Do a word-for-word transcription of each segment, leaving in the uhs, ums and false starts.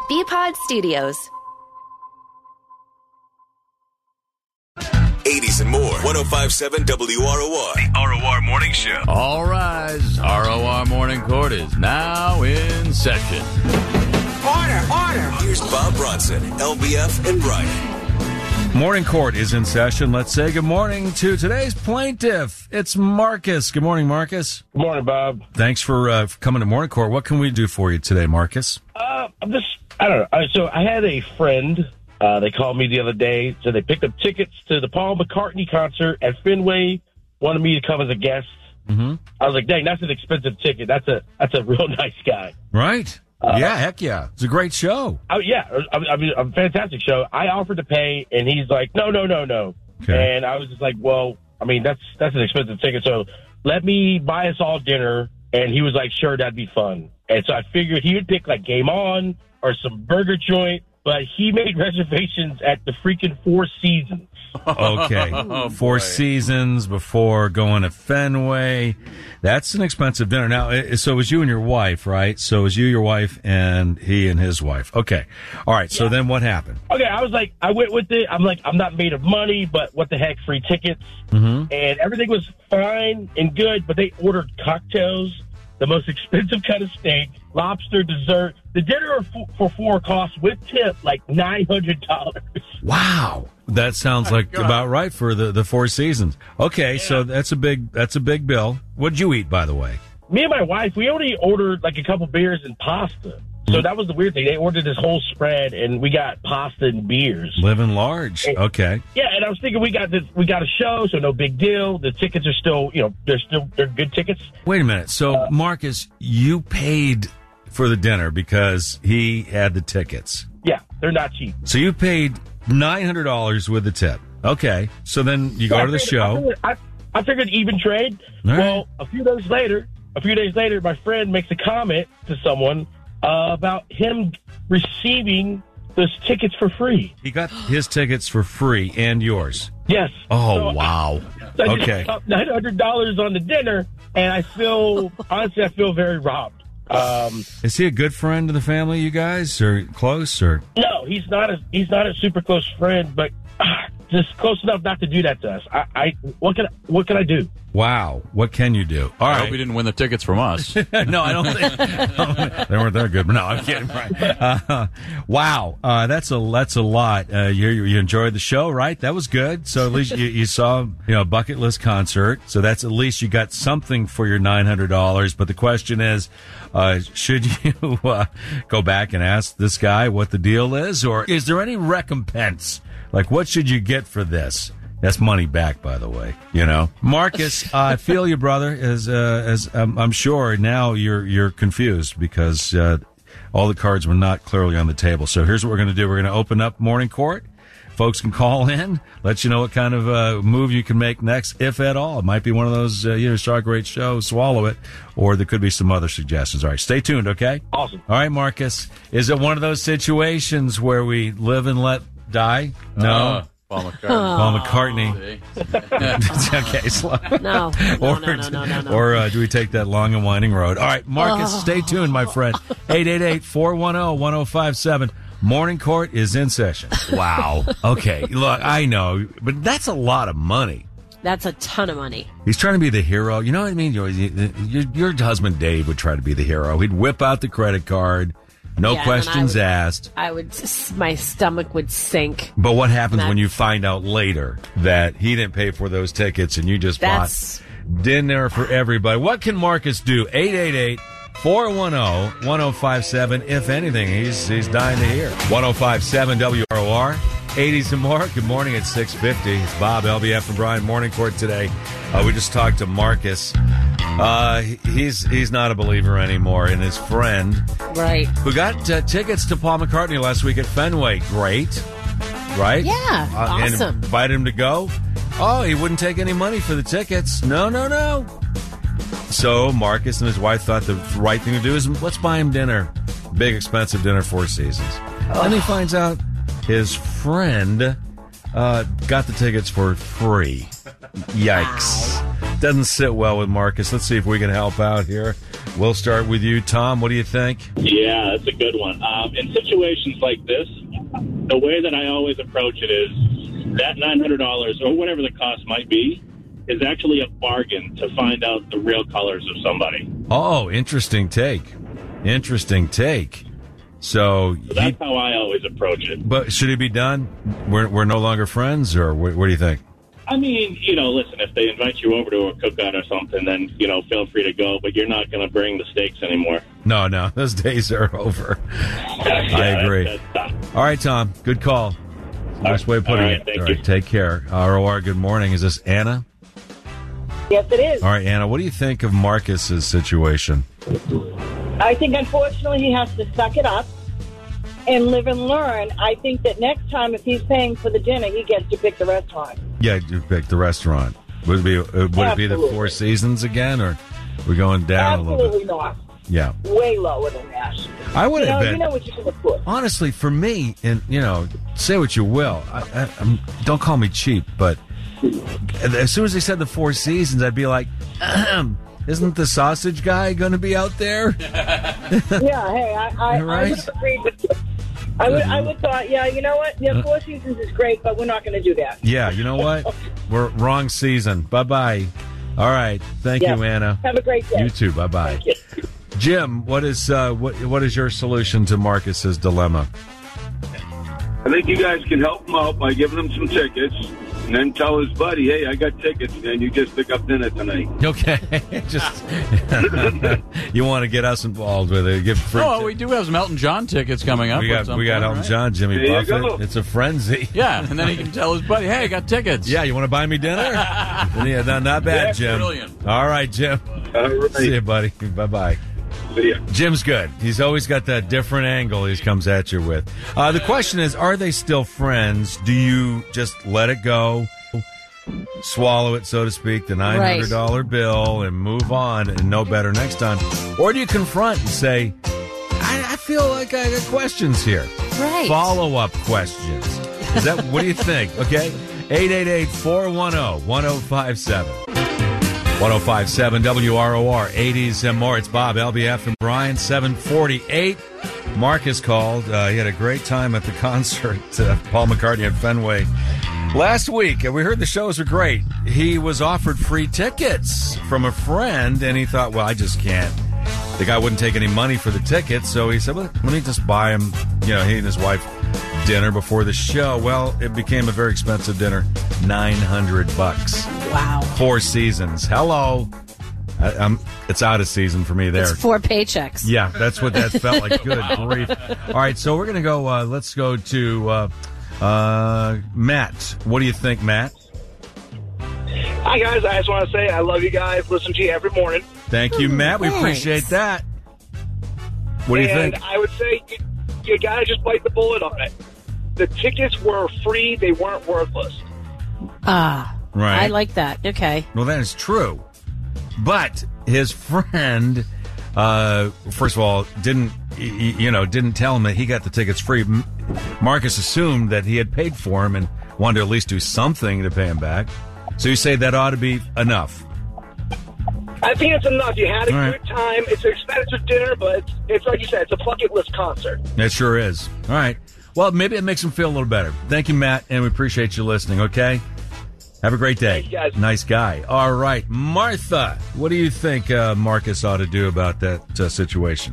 B-Pod Studios. eighties and more. one oh five point seven W R O R. The R O R Morning Show. All rise. R O R Morning Court is now in session. Order, order. Here's Bob Bronson, L B F, and Ryan. Morning Court is in session. Let's say good morning to today's plaintiff. It's Marcus. Good morning, Marcus. Good morning, Bob. Thanks for, uh, for coming to Morning Court. What can we do for you today, Marcus? Uh, I'm just, I don't know. Uh, so I had a friend. Uh, they called me the other day. So they picked up tickets to the Paul McCartney concert at Fenway. Wanted me to come as a guest. Mm-hmm. I was like, dang, that's an expensive ticket. That's a that's a real nice guy. Right. Uh, yeah, heck yeah. It's a great show. Oh, yeah. I, I mean, a fantastic show. I offered to pay, and he's like, no, no, no, no. Okay. And I was just like, well, I mean, that's that's an expensive ticket. So let me buy us all dinner. And he was like, sure, that'd be fun. And so I figured he would pick like Game On or some burger joint. But he made reservations at the freaking Four Seasons. Okay. Oh, Four boy. Seasons before going to Fenway. That's an expensive dinner. Now, it- so it was you and your wife, right? So it was you, your wife, and he and his wife. Okay. All right. So Yeah. then what happened? Okay, I was like, I went with it. I'm like, I'm not made of money, but what the heck, free tickets. Mm-hmm. And everything was fine and good, but they ordered cocktails, the most expensive kind of steak, lobster, dessert. The dinner for, for four costs with tip like nine hundred dollars. Wow. That sounds like God. about right for the, the Four Seasons. Okay, so that's a big that's a big bill. What'd you eat, by the way? Me and my wife, we only ordered like a couple beers and pasta. So that was the weird thing. They ordered this whole spread, and we got pasta and beers. Living large. Okay. Yeah, and I was thinking we got this, we got a show, so no big deal. The tickets are still, you know, they're still they're good tickets. Wait a minute. So, Marcus, you paid for the dinner because he had the tickets. Yeah, they're not cheap. So you paid nine hundred dollars with the tip. Okay. So then you go So to the I figured- show. I figured, I, I figured even trade. All right. Well, a few days later, a few days later, my friend makes a comment to someone uh, about him receiving those tickets for free. He got his tickets for free and yours. Yes. Oh, So wow. I just Okay. spent nine hundred dollars on the dinner, and I feel, honestly, I feel very robbed. Um, Is he a good friend of the family, you guys? Or close? Or no, he's not a he's not a super close friend, but ah, just close enough not to do that to us. I, I what can I, what can I do? wow. What can you do? All I right. hope he didn't win the tickets from us. No, I don't think they weren't that good. But no, I'm kidding. Right? Uh, wow, uh, that's a that's a lot. Uh, you you enjoyed the show, right? That was good. So at least you, you saw you know a bucket list concert. So that's at least you got something for your nine hundred dollars. But the question is, uh, should you uh, go back and ask this guy what the deal is, or is there any recompense? Like, what should you get for this? That's money back, by the way. You know, Marcus, uh, I feel you, brother. As uh, as um, I'm sure now you're you're confused because uh, all the cards were not clearly on the table. So here's what we're going to do: we're going to open up Morning Court. Folks can call in, let you know what kind of uh, move you can make next, if at all. It might be one of those, uh, you know, saw a great show, swallow it, or there could be some other suggestions. All right, stay tuned, okay? Awesome. All right, Marcus, is it one of those situations where we live and let die? No. Uh, Paul McCartney. Paul McCartney. See? Okay, slow. No, no, or no, no, no, no, no. or uh, do we take that long and winding road? All right, Marcus, Oh. stay tuned, my friend. eight eight eight, four one zero, one zero five seven. Morning Court is in session. Wow. Okay, look, I know, but that's a lot of money. That's a ton of money. He's trying to be the hero. You know what I mean? Your, your, your husband, Dave, would try to be the hero. He'd whip out the credit card. No Yeah, and questions I would- asked. I would, my stomach would sink. But what happens That's- when you find out later that he didn't pay for those tickets and you just That's- bought dinner for everybody? What can Marcus do? eight eight eight, four one zero, one zero five seven. If anything, he's he's dying to hear. one oh five point seven W R O R. eighties and more. Good morning at six fifty. It's Bob, L B F, and Brian. Morning Court today. Uh, we just talked to Marcus. Uh, he's he's not a believer anymore, and his friend Right. who got uh, tickets to Paul McCartney last week at Fenway. Great, right? Yeah, Uh, and awesome. invited him to go. Oh, he wouldn't take any money for the tickets. No, no, no. So Marcus and his wife thought the right thing to do is let's buy him dinner. Big, expensive dinner, Four Seasons. And he finds out his friend uh, got the tickets for free. Yikes. doesn't sit well with Marcus. Let's see if we can help out here. We'll start with you, Tom. What do you think? Yeah, that's a good one. Um, in situations like this, the way that I always approach it is that nine hundred dollars or whatever the cost might be is actually a bargain to find out the real colors of somebody. Oh, interesting take. Interesting take. So, So that's he, how I always approach it. but should he be done? We're, we're no longer friends, or what, what do you think? I mean, you know, listen, if they invite you over to a cookout or something, then, you know, feel free to go, but you're not going to bring the steaks anymore. No, no, those days are over. Yeah, I agree. That's, that's tough. All right, Tom, good call. Nice way of putting All right, it. thank All you. right, take care. R O R, good morning. Is this Anna? Yes, it is. All right, Anna, what do you think of Marcus's situation? I think, unfortunately, he has to suck it up and live and learn. I think that next time, if he's paying for the dinner, he gets to pick the restaurant. Yeah, you picked the restaurant. Would it be, uh, would it be the Absolutely. Four Seasons again, or we're going down a little Absolutely bit? not. Yeah. Way lower than that. I would You have know, been. you know what you can afford. Honestly, for me, and you know, say what you will, I, I, I'm, don't call me cheap, but as soon as they said the Four Seasons, I'd be like, Ahem, isn't the sausage guy going to be out there? Yeah, hey, I, I, Right. I would have agreed with you. I would, I would thought, yeah, you know what? Yeah, Four Seasons is great, but we're not going to do that. Yeah, you know what? We're wrong season. Bye bye. All right, thank Yeah. you, Anna. Have a great day. You too. Bye bye. Thank you. Jim, what is uh, what what is your solution to Marcus's dilemma? I think you guys can help him out by giving him some tickets, and then tell his buddy, "Hey, I got tickets, and you just pick up dinner tonight." Okay, just you want to get us involved with it? Give free. Oh, we do have some Elton John tickets coming up. we at got some we got point, Elton right? John, Jimmy There you Buffett. go. It's a frenzy. Yeah, and then he can tell his buddy, "Hey, I got tickets." Yeah, you want to buy me dinner? Yeah, not, not bad, Yeah, Jim. brilliant. All right, Jim. All right. See you, buddy. Bye bye. See ya. Jim's good. He's always got that different angle he comes at you with. Uh, the question is, are they still friends? Do you just let it go, swallow it, so to speak, the nine hundred dollars bill, and move on and know better next time? Or do you confront and say, I, I feel like I got questions here. Right. Follow-up questions. Is that, what do you think? Okay. eight eight eight, four one zero, one zero five seven. one oh five point seven W R O R, eighties and more. It's Bob, L B F, and Brian, seven forty-eight. Marcus called. Uh, he had a great time at the concert, uh, Paul McCartney at Fenway. Last week, and we heard the shows were great. He was offered free tickets from a friend, and he thought, well, I just can't. The guy wouldn't take any money for the tickets, so he said, well, let me just buy him, you know, he and his wife, dinner before the show. Well, it became a very expensive dinner, nine hundred bucks. Wow. Four Seasons. Hello. I, I'm, it's out of season for me there. It's four paychecks. Yeah, that's what that felt like. Good grief. All right, so we're going to go, uh, let's go to uh, uh, Matt. What do you think, Matt? Hi, guys. I just want to say I love you guys. Listen to you every morning. Thank you, Matt. We Thanks. appreciate that. What do you and think? I would say you, you got to just bite the bullet on it. The tickets were free. They weren't worthless. Ah. Right. I like that. Okay. Well, that is true. But his friend, uh, first of all, didn't y- y- you know didn't tell him that he got the tickets free. M- Marcus assumed that he had paid for him and wanted to at least do something to pay him back. So you say that ought to be enough. I think it's enough. You had a All good right. time. It's an expensive dinner, but it's, it's like you said, it's a bucket list concert. It sure is. All right. Well, maybe it makes him feel a little better. Thank you, Matt, and we appreciate you listening, okay? Have a great day. Thank you, guys. Nice guy. All right. Martha, what do you think uh, Marcus ought to do about that uh, situation?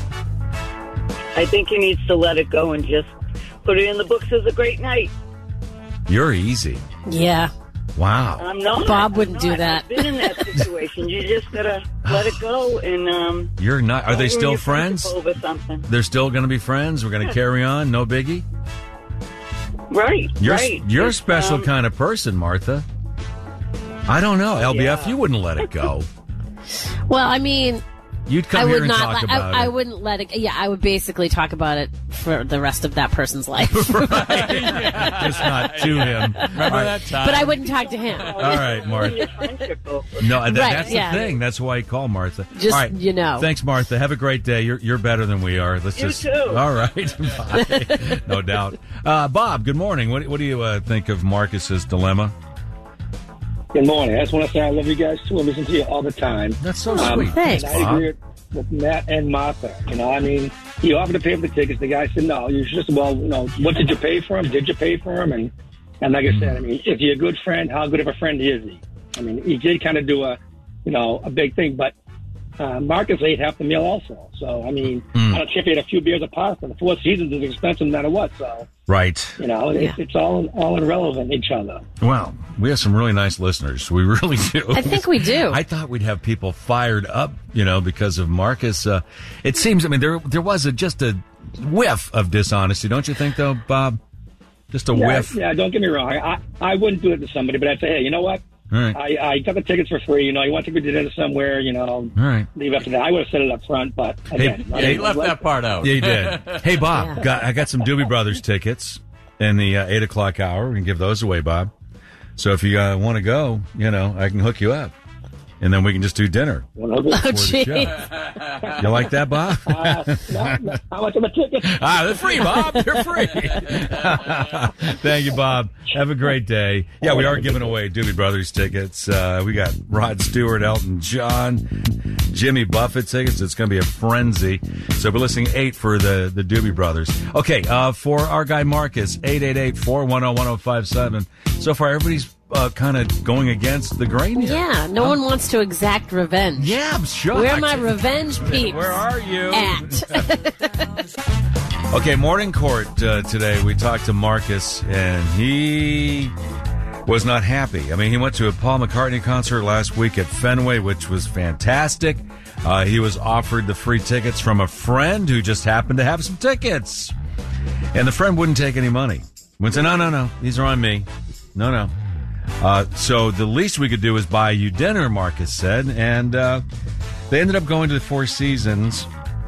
I think he needs to let it go and just put it in the books as a great night. You're easy. Yeah. Wow. I'm not. Bob wouldn't I'm do not. that. I've been in that situation. You just gotta let it go and. Um, You're not. Are they ruin still your friends? friendship over something? They're still going to be friends. We're going to Yeah. carry on. No biggie. Right. You're right. you're a It's, special um, kind of person, Martha. I don't know. L B F, Yeah. you wouldn't let it go. Well, I mean, You'd come I here would and not. talk let- about I, I it. wouldn't let it. Yeah, I would basically talk about it for the rest of that person's life. Just not to him. Remember that time? But I wouldn't talk to him. All right, ruin Martha. your friendship over. No, that, Right, that's yeah. the thing. That's why I call Martha. Just, all right. you know. Thanks, Martha. Have a great day. You're you're better than we are. Let's You just. too. All right. Bye. No doubt. Uh, Bob, good morning. What what do you uh, think of Marcus's dilemma? Good morning. I just want to say I love you guys, too. I listen to you all the time. That's so Um, sweet. Thanks. And I agree with Matt and Martha. You know, I mean, he offered to pay for the tickets. The guy said, no, you just, well, you know, what did you pay for him? Did you pay for him? And, and like I said, I mean, if you're a good friend, how good of a friend is he? I mean, he did kind of do a, you know, a big thing, but uh, Marcus ate half the meal also. So, I mean, Mm. I don't care if you had a few beers of pasta. The Four Seasons is expensive no matter what. So, Right. you know, Yeah. it, it's all all irrelevant each other. Well, we have some really nice listeners. We really do. I think we do. I thought we'd have people fired up, you know, because of Marcus. Uh, it seems, I mean, there there was a, just a whiff of dishonesty, don't you think, though, Bob? Just a yeah, whiff. Yeah, don't get me wrong. I, I wouldn't do it to somebody, but I'd say, hey, you know what? All right. I, I got the tickets for free. You know, you want to go to dinner somewhere, you know, All right. leave up to that. I would have said it up front, but again. Hey, I hey, mean, left that part out. Yeah, you did. Hey, Bob, Yeah. got, I got some Doobie Brothers tickets in the uh, eight o'clock hour. We can give those away, Bob. So if you uh, want to go, you know, I can hook you up. And then we can just do dinner. Oh, the jeez. show. You like that, Bob? Uh, no, no, how much of a ticket? Ah, they're free, Bob. They're free. Thank you, Bob. Have a great day. Yeah, we are giving away Doobie Brothers tickets. Uh, we got Rod Stewart, Elton John, Jimmy Buffett tickets. It's going to be a frenzy. So we're listening eight for the, the Doobie Brothers. Okay, uh, for our guy Marcus, eight eight eight, four one zero, one zero five seven. So far, everybody's uh, kind of going against the grain here. Yeah, no one wants to exact revenge. Yeah, I'm shocked. Where are my revenge peeps? Where are you? At. Okay, morning court uh, today. We talked to Marcus, and he was not happy. I mean, he went to a Paul McCartney concert last week at Fenway, which was fantastic. Uh, he was offered the free tickets from a friend who just happened to have some tickets. And the friend wouldn't take any money. Wouldn't say, no, no, no, these are on me. No, no. Uh, so the least we could do is buy you dinner, Marcus said. And uh, they ended up going to the Four Seasons,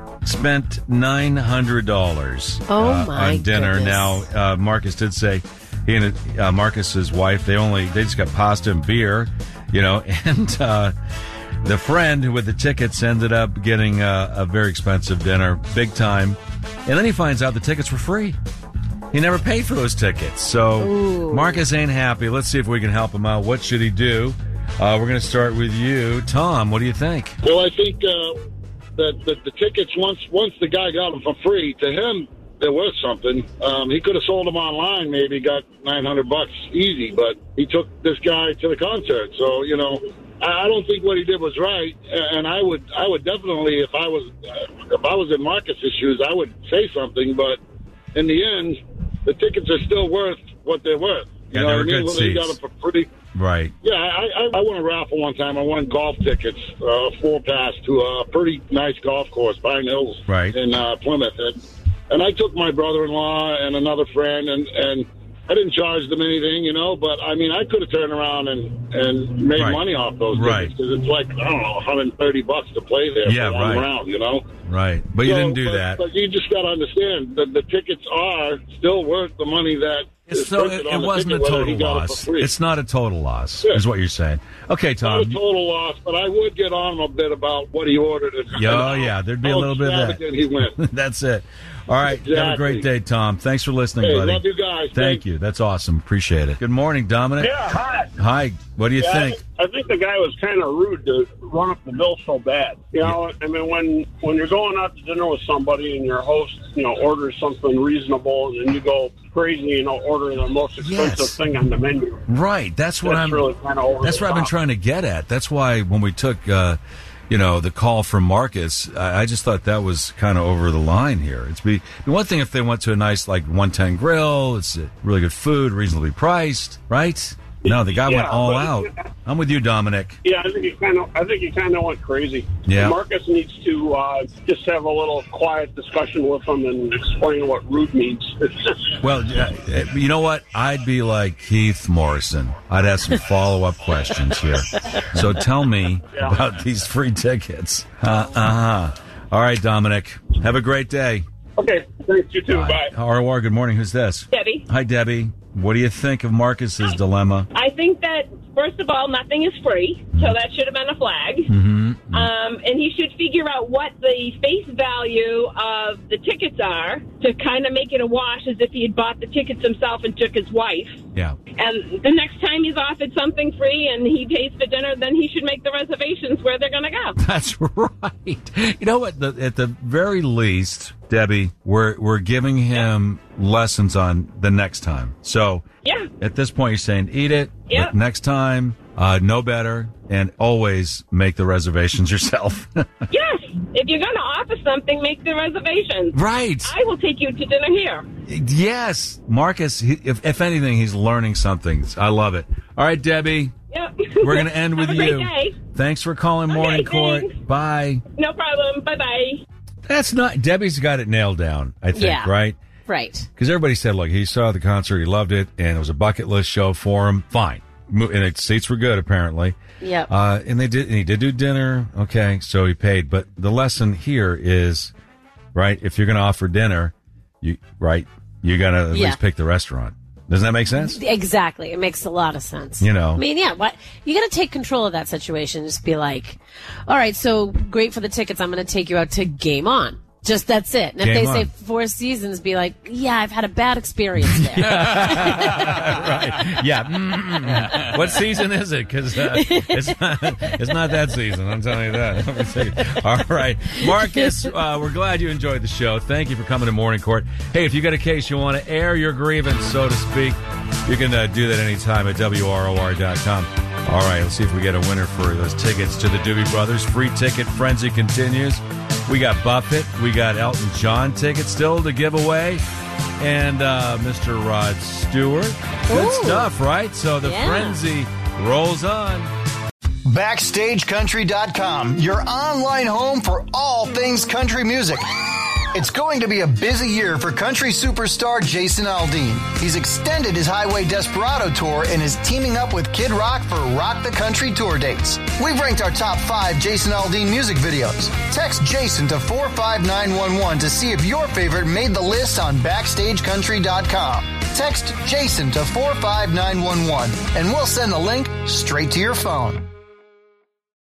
spent nine hundred dollars Oh, uh, my on dinner. goodness. Now, uh, Marcus did say he and uh, Marcus's wife, they only, they just got pasta and beer, you know, and uh, the friend with the tickets ended up getting uh, a very expensive dinner, big time. And then he finds out the tickets were free. He never paid for those tickets. So Ooh. Marcus ain't happy. Let's see if we can help him out. What should he do? Uh, we're going to start with you. Tom, what do you think? Well, I think uh, that the, the tickets, once once the guy got them for free, to him, they're worth something. Um, he could have sold them online, maybe got nine hundred bucks easy, but he took this guy to the concert. So, you know, I, I don't think what he did was right. And I would I would definitely, if I was uh, if I was in Marcus's shoes, I would say something. But in the end, the tickets are still worth what they're worth. Yeah, You know they what were I mean? good Whether he got seats. them for pretty. Right. Yeah, I, I, I won a raffle one time. I won golf tickets, uh, four pass to a pretty nice golf course, Pine Hills, Right. in uh, Plymouth. And, and I took my brother-in-law and another friend, and, and I didn't charge them anything, you know. But I mean, I could have turned around and, and made Right. money off those Right. tickets because it's like I don't know, one hundred thirty bucks to play there Yeah, for one right. round, you know. Right. But you So, didn't do but, that. But you just got to understand that the tickets are still worth the money that. It's is so, printed it, on it the wasn't a ticket, whether he total got it for loss. free. It's not a total loss, Yeah. is what you're saying. Okay, Not a Tom. total loss, but I would get on him a bit about what he ordered. And Yeah, oh, and yeah, how- there'd be a how little bit of that. extravagant He went. That's it. All right. Have a Exactly. great day, Tom. Thanks for listening, Hey, buddy. love you guys. Thank Thanks. you. That's awesome. Appreciate it. Good morning, Dominic. Yeah, hi. Hi. What do you Yeah, think? I, I think the guy was kind of rude to run up the bill so bad. You know, I mean, when when you're going out to dinner with somebody and your host, you know, orders something reasonable, and then you go crazy, you know, ordering the most expensive Yes. thing on the menu. Right. That's what That's I'm. really kind of over That's the what I've been top. trying to get at. That's why when we took, uh, you know, the call from Marcus, I, I just thought that was kind of over the line here. It's be one thing if they went to a nice like one ten grill. It's uh, really good food, reasonably priced, right? No, the guy went Yeah, all but- out. I'm with you, Dominic. Yeah, I think he kind of. I think he kind of went crazy. Yeah. Marcus needs to uh, just have a little quiet discussion with him and explain what rude means. Well, yeah, you know what? I'd be like Keith Morrison. I'd have some follow-up questions here. So tell me Yeah. about these free tickets. Uh huh. All right, Dominic. Have a great day. Okay, thanks. You too. Bye. R O R, good morning. Who's this? Debbie. Hi, Debbie. What do you think of Marcus's dilemma? I think that first of all, nothing is free, so that should have been a flag. Mm-hmm. Um, and he should figure out what the face value of the tickets are to kind of make it a wash as if he had bought the tickets himself and took his wife. Yeah. And the next time he's offered something free and he pays for dinner, then he should make the reservations where they're going to go. That's right. You know what? The, at the very least, Debbie, we're we're giving him lessons on the next time. So yeah. At this point, you're saying eat it. Yeah. But next time, uh, know better, and always make the reservations yourself. Yes. If you're going to offer something, make the reservations. Right. I will take you to dinner here. Yes, Marcus. He, if if anything, he's learning something. I love it. All right, Debbie. Yep. We're going to end with Have a you. great day. Thanks for calling Morning Okay, Court. thanks. Bye. No problem. Bye-bye. That's not. Debbie's got it nailed down, I think, Yeah. right? Right. Because everybody said, look, he saw the concert, he loved it, and it was a bucket list show for him. Fine. Mo- And the seats were good, apparently. Yep. Uh, and they did, and he did do dinner. Okay, so he paid. But the lesson here is, right, if you're going to offer dinner, you right, you got to at Yeah. least pick the restaurant. Doesn't that make sense? Exactly. It makes a lot of sense. You know. I mean, yeah, what you got to take control of that situation. Just be like, all right, so great for the tickets. I'm going to take you out to Game On. Just that's it. And if Game they On. say Four Seasons, be like, yeah, I've had a bad experience there. Right. Yeah. Mm-mm. What season is it? Because uh, it's not, it's not that season. I'm telling you that. Let me see. All right, Marcus. Uh, we're glad you enjoyed the show. Thank you for coming to Morning Court. Hey, if you got a case you want to air your grievance, so to speak, you can uh, do that anytime at W R O R dot com. All right, let's see if we get a winner for those tickets to the Doobie Brothers. Free ticket frenzy continues. We got Buffett. We got Elton John tickets still to give away. And uh, Mister Rod Stewart. Good Ooh. stuff, right? So the Yeah. frenzy rolls on. Backstage Country dot com, your online home for all things country music. It's going to be a busy year for country superstar Jason Aldean. He's extended his Highway Desperado tour and is teaming up with Kid Rock for Rock the Country tour dates. We've ranked our top five Jason Aldean music videos. Text Jason to four five nine one one to see if your favorite made the list on Backstage Country dot com. Text Jason to four five nine one one and we'll send the link straight to your phone.